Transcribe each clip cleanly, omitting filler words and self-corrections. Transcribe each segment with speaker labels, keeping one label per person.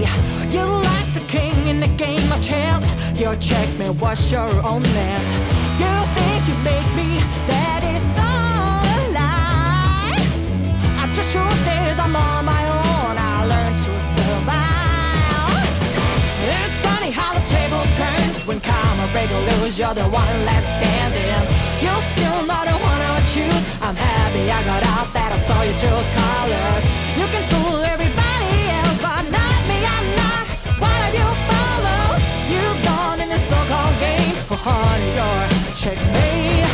Speaker 1: You're like the king in the game of chess. Your checkmate was your own mess. You think you make me, that is all a lie. The truth is I'm on my own, I learned to survive. It's funny how the table turns when karma break or lose. You're the one left standing. You're still not the one I would choose. I'm happy I got out, that I saw your true colors. You can fool everybody else, but not me, I'm not one of your followers. You've gone in this so-called game. Oh honey, you're checkmate.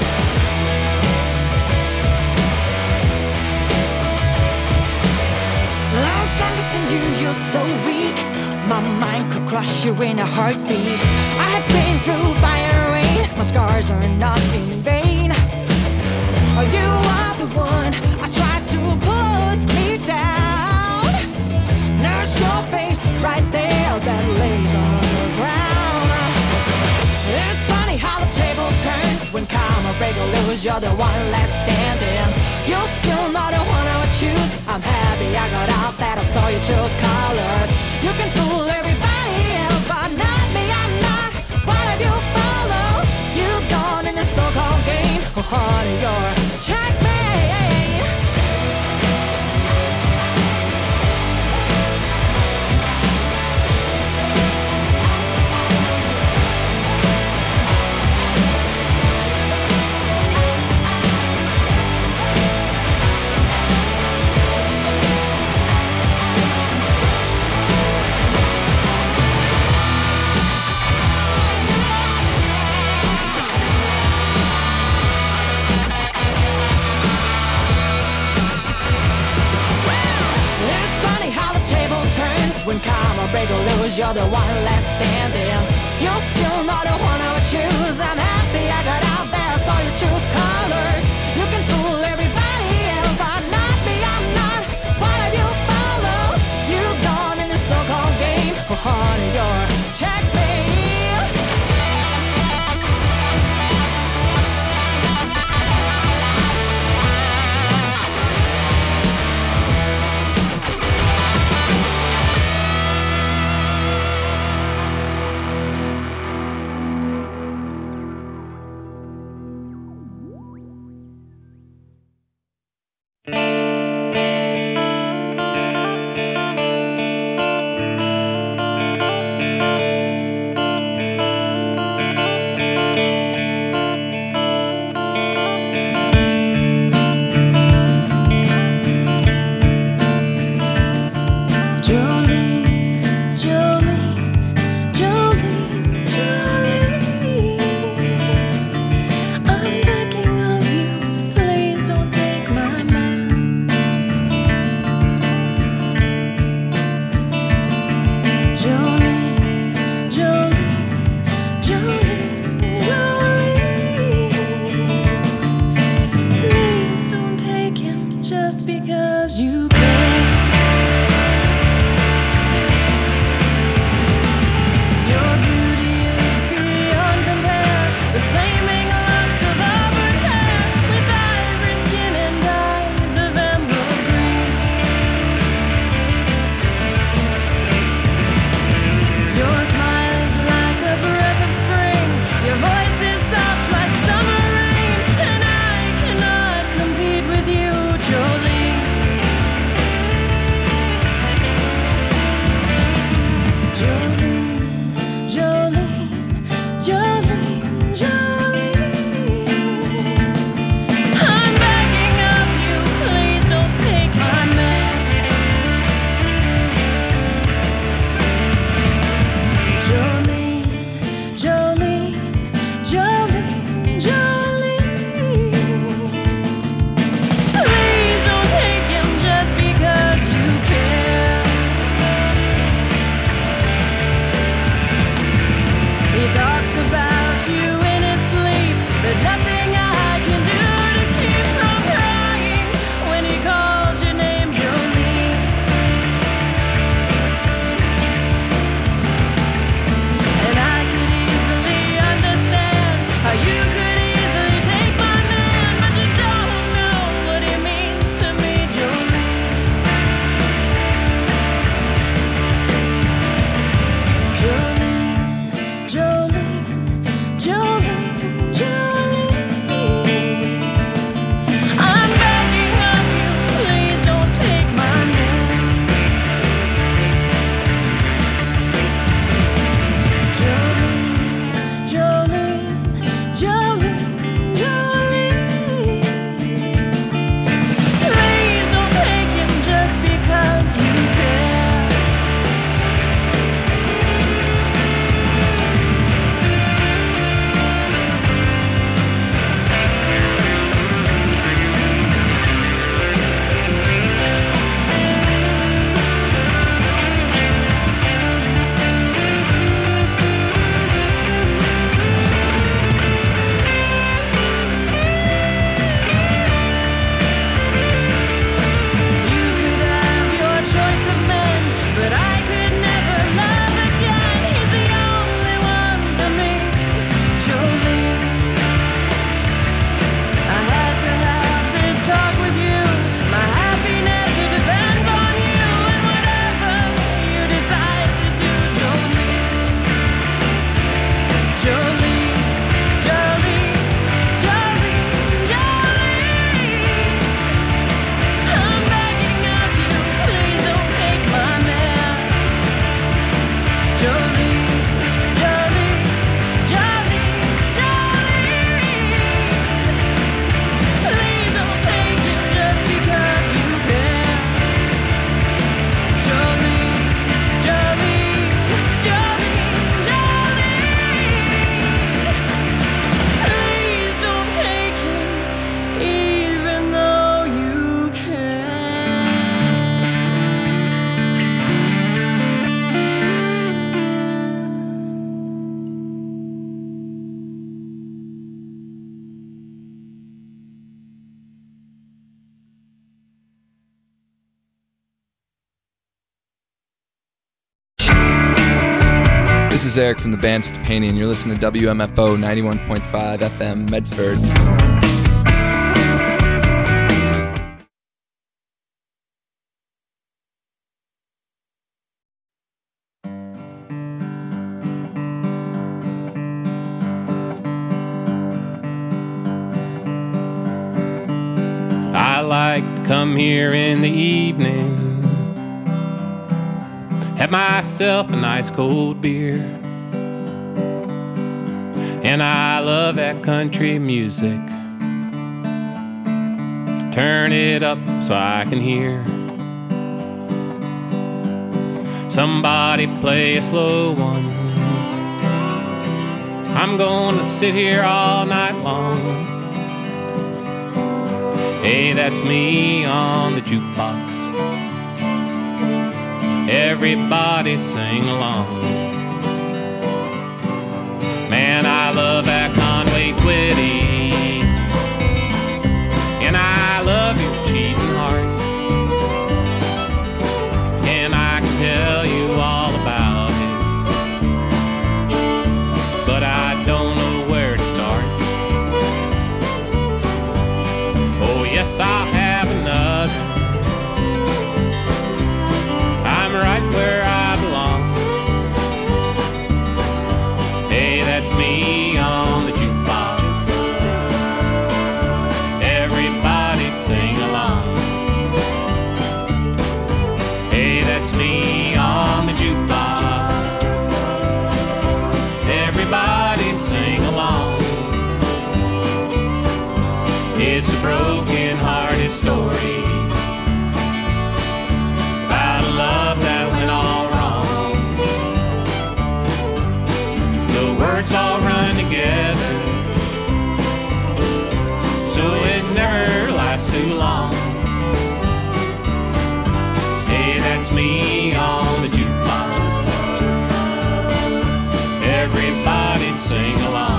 Speaker 1: I'm stronger than you, you're so weak. My mind could crush you in a heartbeat. I have been through fire and rain. My scars are not in vain. Oh, you are the one I tried to put me down. There's your face right there that lays on the ground. It's funny how the table turns when karma break or lose. You're the one left standing. You're still not the one I would choose. I'm happy I got out, that I saw your true colors. You can fool everybody else, but not me, I'm not one of your followers. You've gone in this so-called game. Oh honey, you're checkmate. When karma break or lose, you're the one left standing. You're still not the one I would choose. I'm happy I got out there, saw your true colors. You can fool everybody else, but not me, I'm not one of your followers. You've gone in this so-called game. Oh honey, you're checkmate.
Speaker 2: This is Eric from the band Stepani, and you're listening to WMFO 91.5 FM Medford.
Speaker 3: I like to come here in the evening, have myself a nice cold beer, and I love that country music. Turn it up so I can hear somebody play a slow one. I'm gonna sit here all night long. Hey, that's me on the jukebox. Everybody sing along. Man, I love that Conway Twitty, and I love your cheating heart, and I can tell you all about it, but I don't know where to start. Oh yes, I'll have another. I'm right where I belong. Hey, that's me on the jukebox. Everybody sing along. Hey, that's me on the jukebox. Everybody sing along. It's a broken-hearted story about a love that went all wrong. The words all run together, so it never lasts too long. Hey, that's me on the jukebox. Everybody sing along.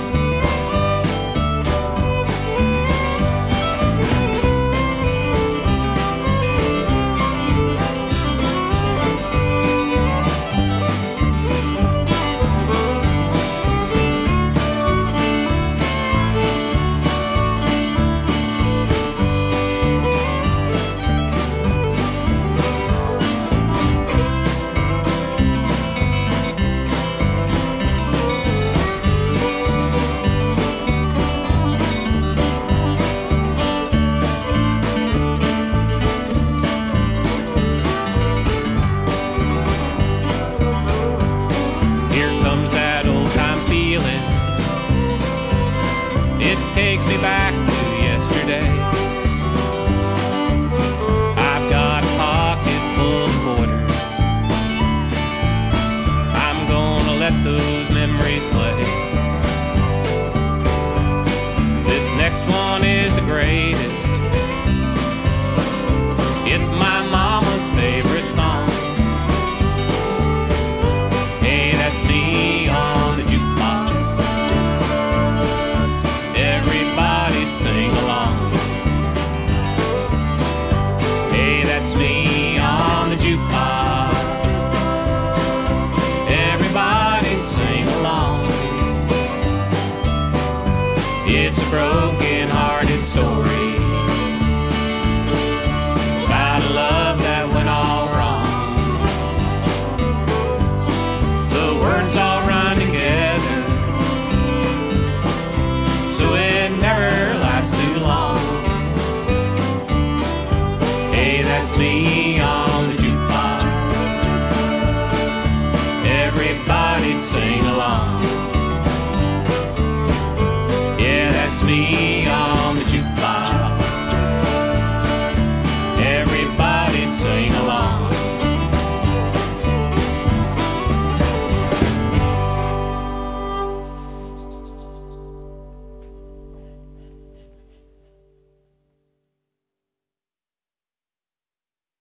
Speaker 3: Takes me back to yesterday. I've got a pocket full of quarters. I'm gonna let those memories play. This next one is the greatest. It's my mama's favorite song. Hey, that's me on the jukebox. Everybody sing along. Hey, that's me on the jukebox. Everybody sing along. It's a broken-hearted story about a love that went all wrong. The words all run together, so it never lasts too long. Hey, that's me on the jukebox. Everybody sing along. Yeah, that's me on the jukebox. Everybody sing along.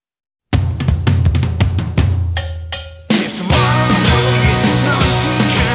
Speaker 4: It's tomorrow, it's not too kind.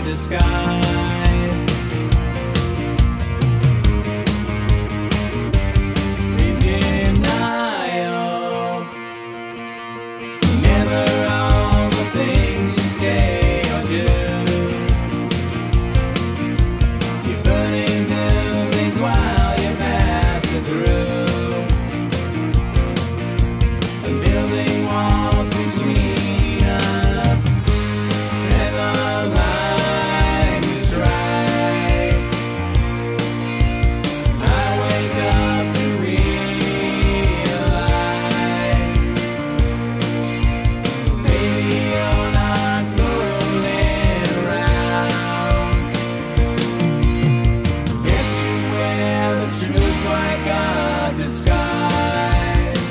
Speaker 3: disguise. We've denial. Never all the things you say or do. You're burning buildings while you're passing through, and building walls between us. Never lightning strikes. I wake up to realize, baby, you're not fooling around. Yes, you wear the truth like a disguise.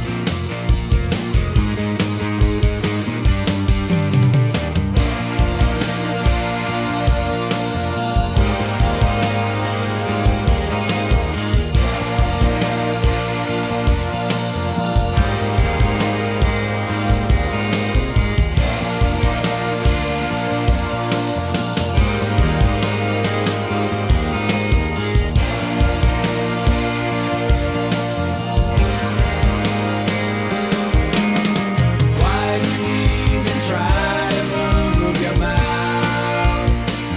Speaker 3: Why do you even try to move your mouth?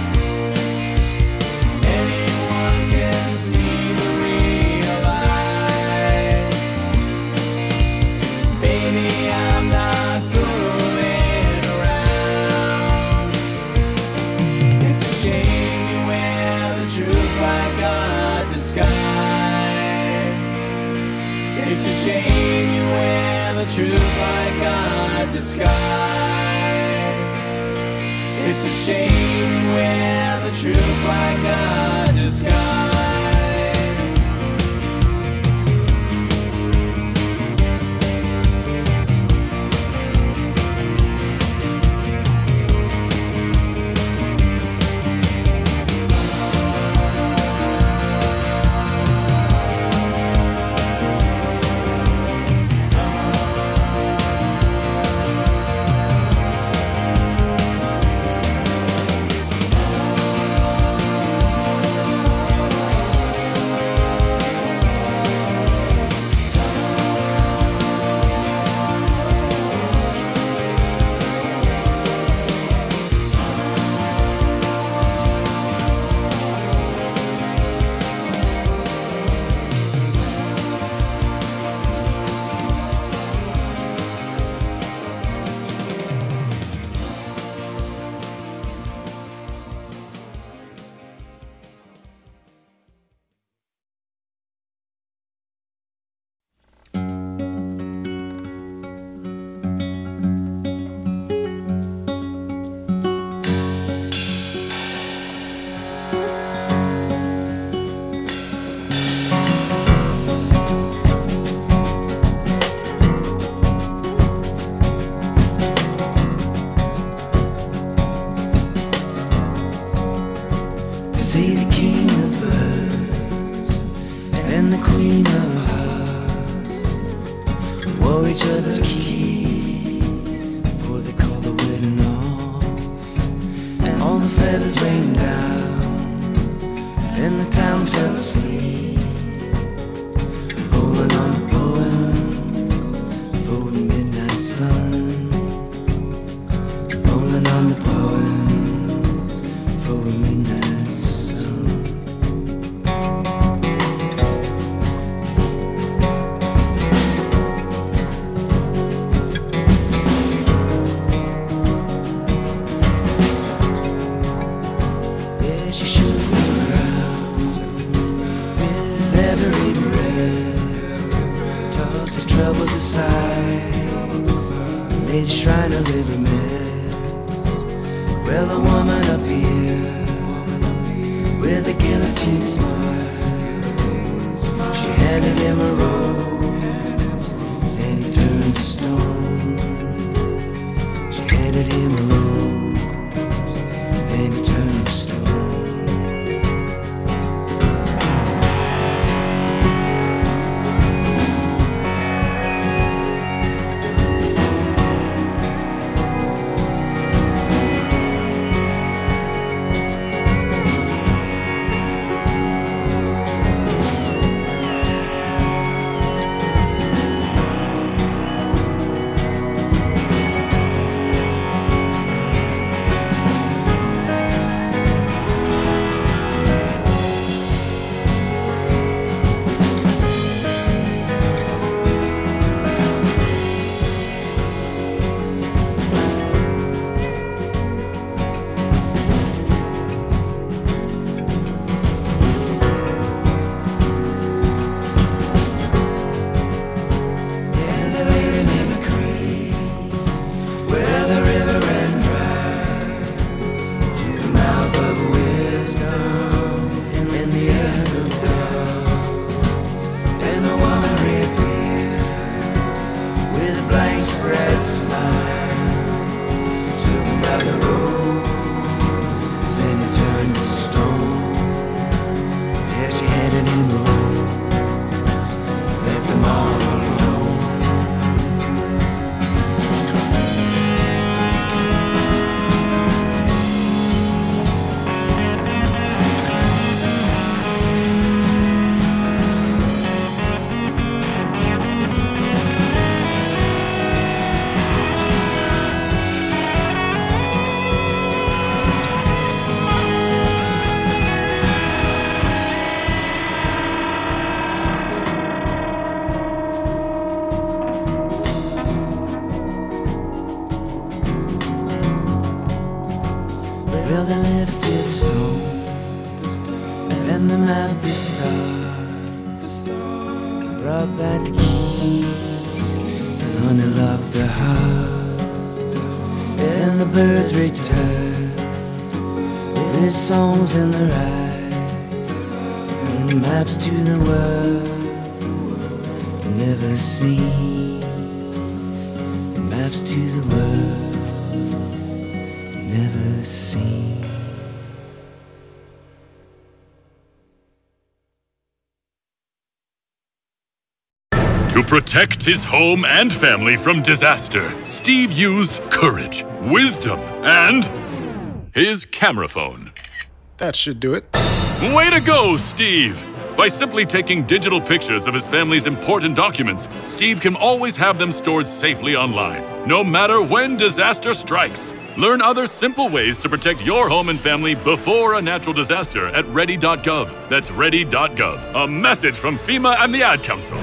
Speaker 3: Anyone can see the real eyes. Baby, I'm not fooling around. It's a shame you wear the truth like a disguise. It's a shame you wear the truth like a disguise. It's a shame you wear the truth like a disguise.
Speaker 4: They say the king of birds and the queen of hearts wore each other's keys before they called the wedding off. And all the feathers rained down and the town fell asleep, pulling on the poems for the midnight sun, pulling on the poems for the midnight sun. Yeah, she shook the ground with every breath, tossed his troubles aside, made a shrine of every mess. Well, a woman up here with a guillotine smile, she handed him a rose, then he turned to stone. She handed him a rose, then he turned to stone. Well, they lifted the stone and they mapped the stars, brought back the keys and unlocked the heart. And the birds return with songs in their eyes and maps to the world never seen. Maps to the world never seen.
Speaker 5: To protect his home and family from disaster, Steve used courage, wisdom, and his camera phone.
Speaker 6: That should do it.
Speaker 5: Way to go, Steve! By simply taking digital pictures of his family's important documents, Steve can always have them stored safely online, no matter when disaster strikes. Learn other simple ways to protect your home and family before a natural disaster at ready.gov. That's ready.gov. A message from FEMA and the Ad Council.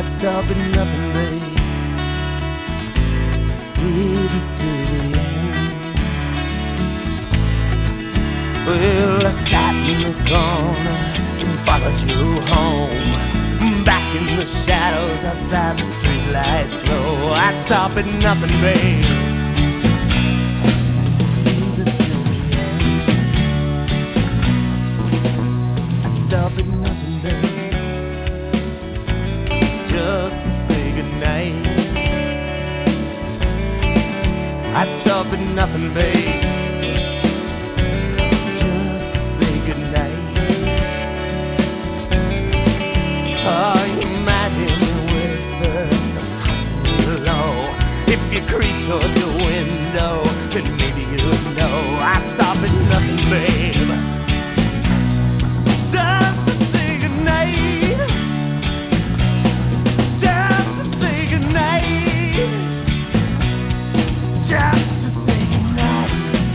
Speaker 4: I'd stop at nothing, babe, to see this to the end. Well, I sat in the corner and followed you home, back in the shadows outside the streetlights glow. I'd stop at nothing, babe, to see this till the end. I'd stop at nothing, babe, just to say goodnight. I'd stop at nothing, babe, just to say goodnight. Oh, you might hear me whisper so soft and low. If you creep towards your window, then maybe you'll know. I'd stop at nothing, babe, just to say goodnight. Just to say goodnight. Just to say goodnight.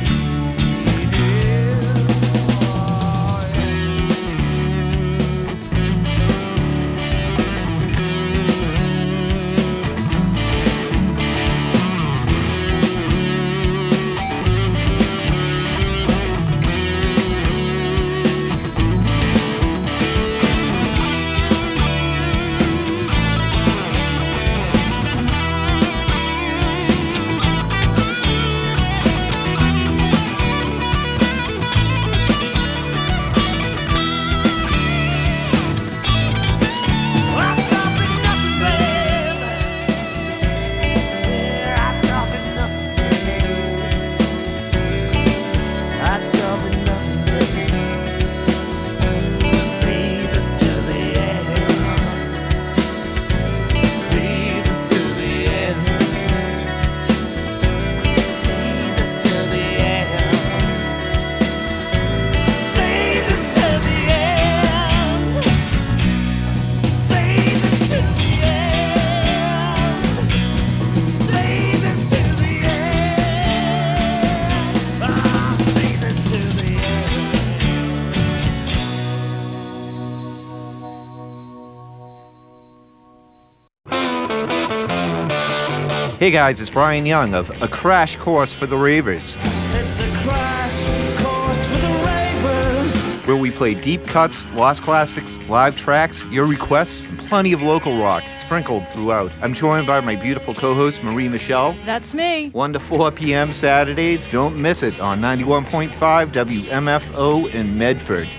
Speaker 6: Hey guys, it's Brian Young of A Crash Course for the Ravers,
Speaker 4: It's a crash course for the ravers.
Speaker 6: where we play deep cuts, lost classics, live tracks, your requests, and plenty of local rock sprinkled throughout. I'm joined by my beautiful co-host Marie Michelle.
Speaker 1: That's me.
Speaker 6: 1 to 4 p.m. Saturdays. Don't miss it on 91.5 WMFO in Medford.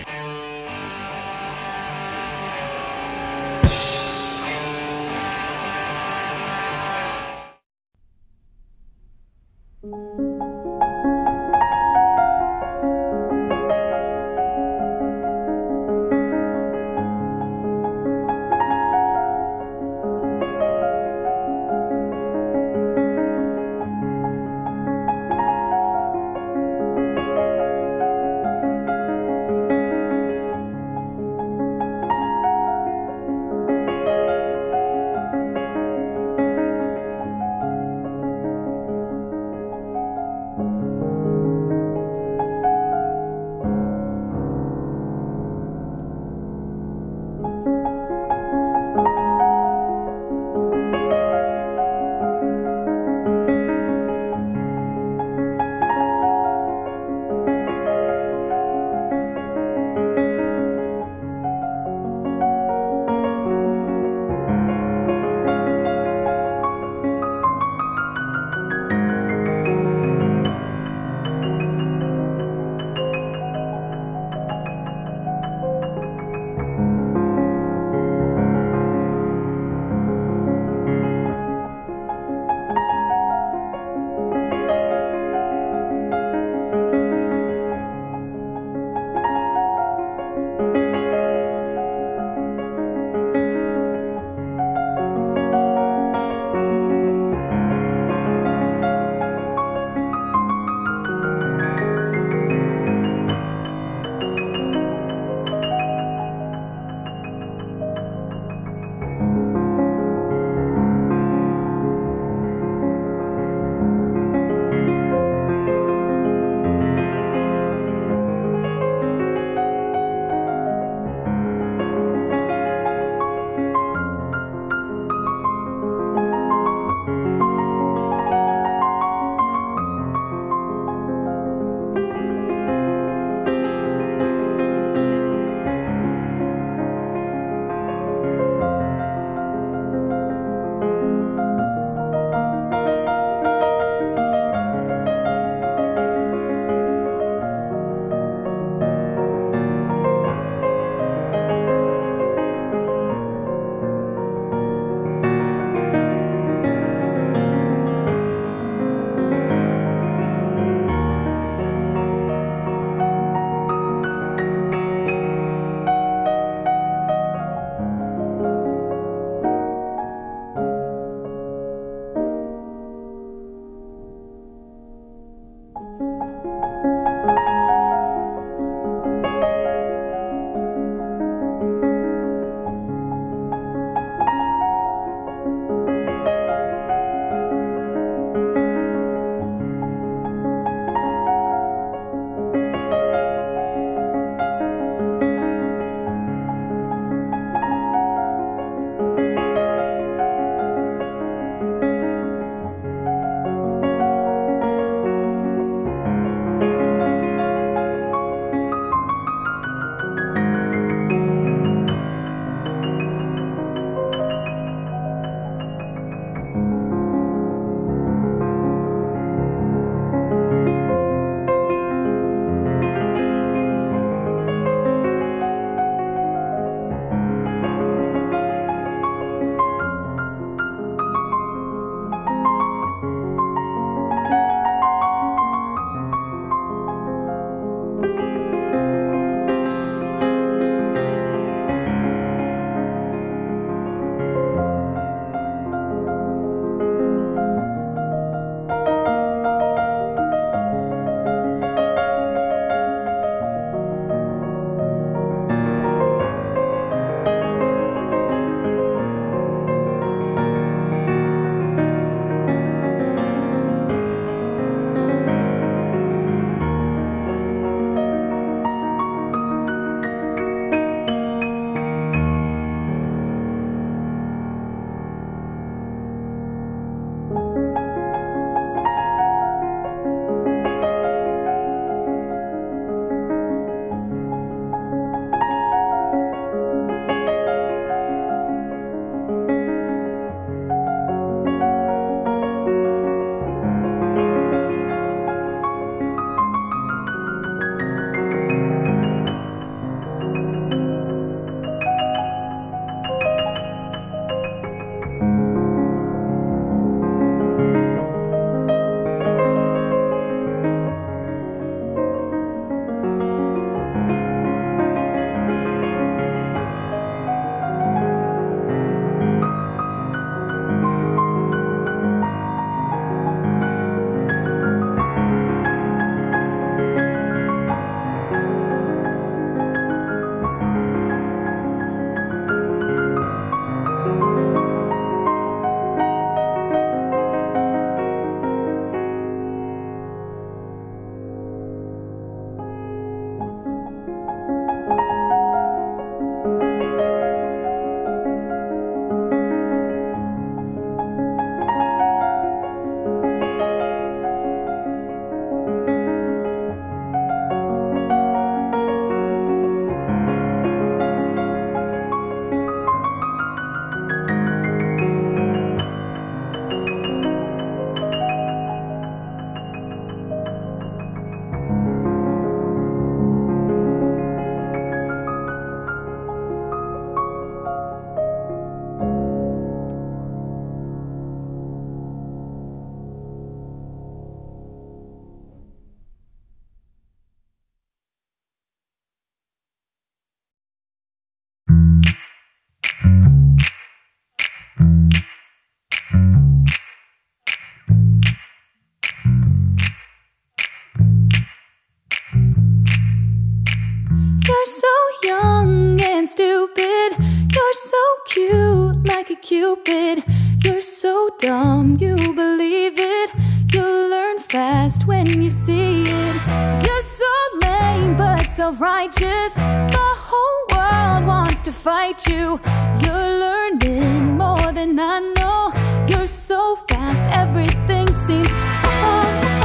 Speaker 1: Cupid. You're so dumb, you believe it. You'll learn fast when you see it. You're so lame but self-righteous. The whole world wants to fight you. You're learning more than I know. You're so fast, everything seems slow.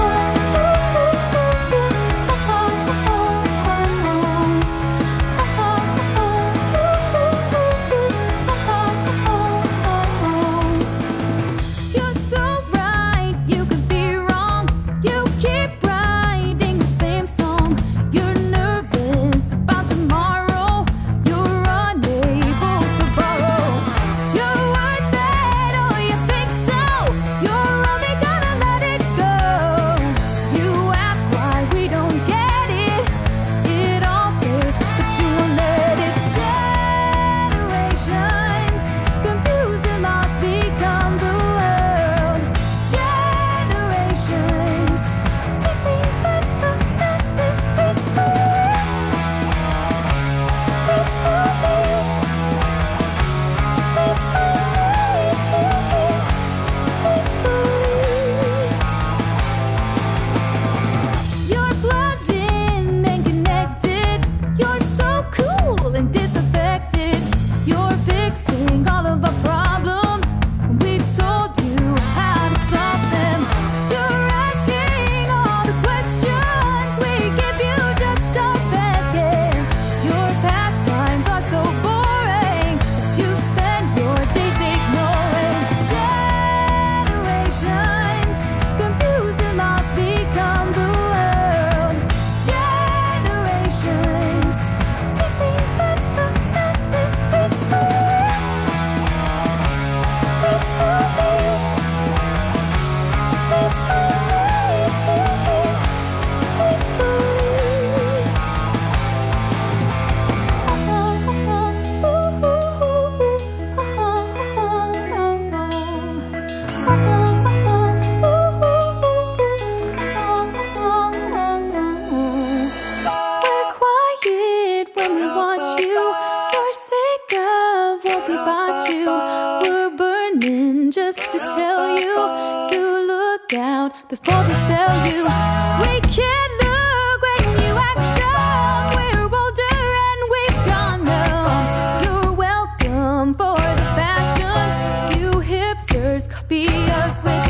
Speaker 1: Before they sell you, we can't look when you act dumb. We're older and we've gone numb. You're welcome for the fashions. You hipsters copy us with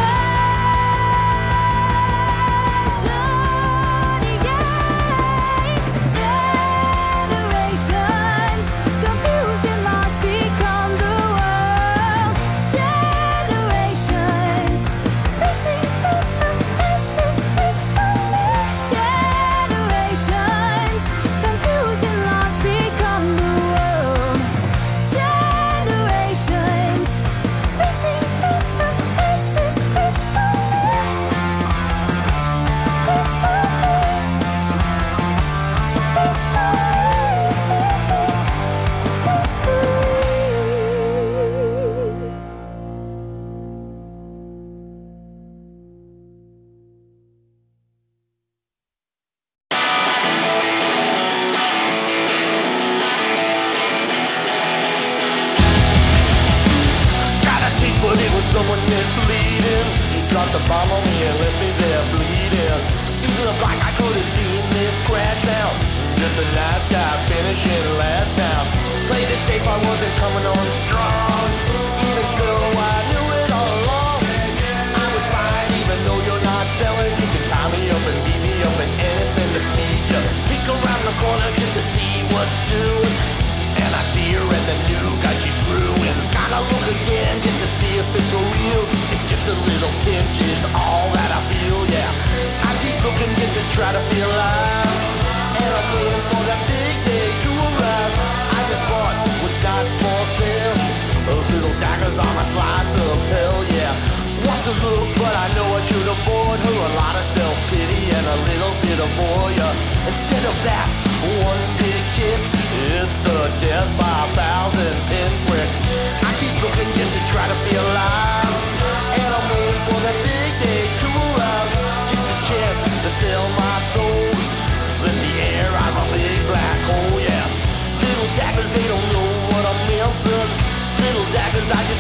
Speaker 1: passion, yeah. Generations confused and lost become the world. Generations missing. Generations confused and lost become the world. Generations missing this, this is peacefully.
Speaker 7: But it was someone misleading. He dropped the bomb on me and left me there bleeding. It looked like I could have seen this crash now. Just a nice guy finishing last now. Played it safe, I wasn't coming on strong. Even so, I knew it all along. I was fine even though you're not selling. You can tie me up and beat me up and anything to please you. Peek around the corner just to see what's doing. And I see her and the new guy she's screwing. Gotta look again just to see if it's for real. It's just a little pinch is all that I feel, yeah. I keep looking just to try to feel alive. And I'm waiting for that big day to arrive. I just bought what's not for sale. Those little daggers on a slice of hell, yeah. Want to look, but I know I should avoid her. A lot of self-pity and a little bit of voyeur. Instead of that, one big kick, it's a death by 1,000 pinpricks. I keep looking just to try to feel alive. And I'm waiting for that big day to arrive. Just a chance to sell my soul. Let the air out of a big black hole, yeah. Little daggers, they don't know what I'm missing. Little daggers, I just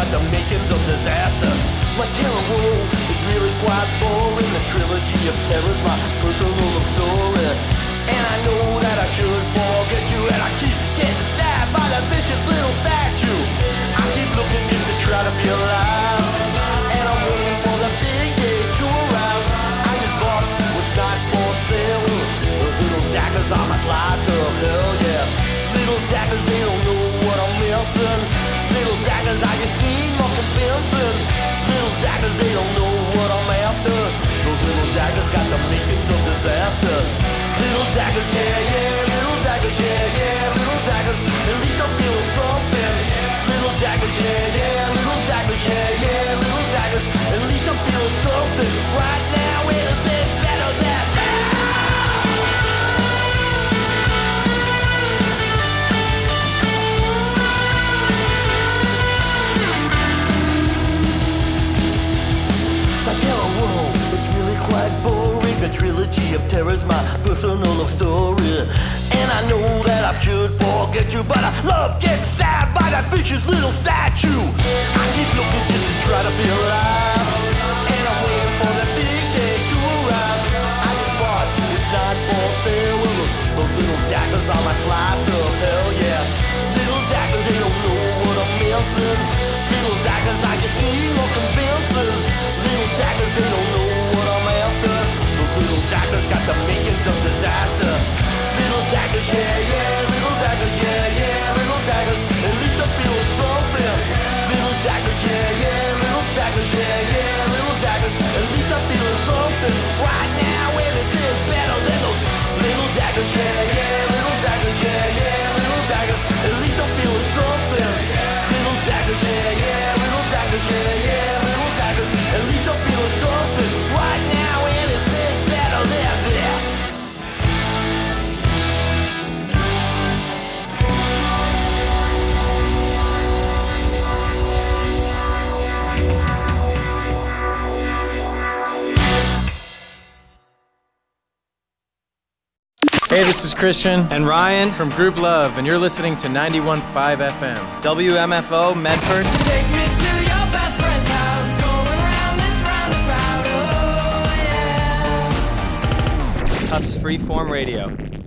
Speaker 7: got the makings of disaster. My terror world is really quite boring. The trilogy of terror's my personal love story. And I know that I should forget you, and I keep getting stabbed by that vicious little statue. I keep looking just to try to be alive, and I'm waiting for the big day to arrive. I just bought what's not for sale. Those little daggers on my slice of hell, yeah. Little daggers, they don't know what I'm missing. Little daggers, I just need more convincing. Little daggers, they don't know what I'm after. Those little daggers got the makings of disaster. Little daggers, yeah, yeah. Little daggers, yeah, yeah. Little daggers, at least I'm feeling something. Little daggers, yeah, yeah. Little daggers, yeah, yeah. Little daggers, at least I'm feeling something. Right now, anything better than that. My terror world is really quite boring. The trilogy of terror's my personal love story. And I know that I should forget you, but I love getting stabbed by that vicious little statue. I keep looking just to try to be alive, and I'm waiting for the big day to arrive. I just bought it's not for sale. Those little daggers on my slice of hell, yeah. Little daggers, they don't know what I'm missing. Little daggers, I just need more convincing. Little daggers, they don't know what I'm after. Those little daggers got the makings of disaster. Little daggers, yeah, yeah. Little daggers, yeah, yeah. Little daggers, at least I'm feeling something. Little daggers, yeah, yeah. Little daggers, yeah, yeah. Little daggers, at least I'm feeling something. Right now, anything better than those little daggers, yeah, yeah. Little daggers, yeah, yeah. Little daggers, at least I'm feeling something. Little daggers, yeah, yeah. Little daggers, yeah, yeah. Little daggers, at least I'm feeling something. Right now, anything better than this.
Speaker 8: Hey, this is Christian and Ryan from Group Love, and you're listening to 91.5 FM. WMFO, Medford.
Speaker 1: Take me to your best friend's house, going round this roundabout, oh yeah.
Speaker 8: Tufts Freeform Radio.